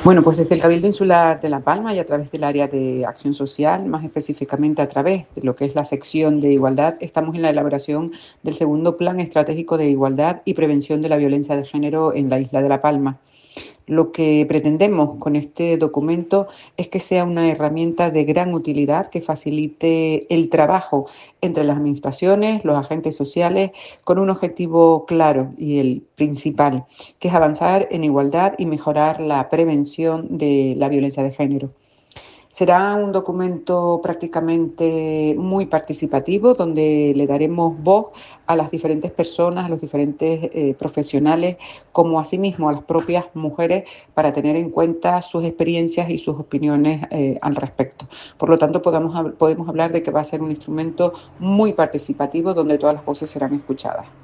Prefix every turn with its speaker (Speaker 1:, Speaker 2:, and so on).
Speaker 1: Bueno, pues desde el Cabildo Insular de La Palma y a través del área de acción social, más específicamente a través de lo que es la sección de igualdad, estamos en la elaboración del segundo Plan Estratégico de Igualdad y Prevención de la Violencia de Género en la isla de La Palma. Lo que pretendemos con este documento es que sea una herramienta de gran utilidad que facilite el trabajo entre las administraciones, los agentes sociales, con un objetivo claro y el principal, que es avanzar en igualdad y mejorar la prevención de la violencia de género. Será un documento prácticamente muy participativo, donde le daremos voz a las diferentes personas, a los diferentes profesionales, como asimismo a las propias mujeres, para tener en cuenta sus experiencias y sus opiniones al respecto. Por lo tanto, podemos hablar de que va a ser un instrumento muy participativo, donde todas las voces serán escuchadas.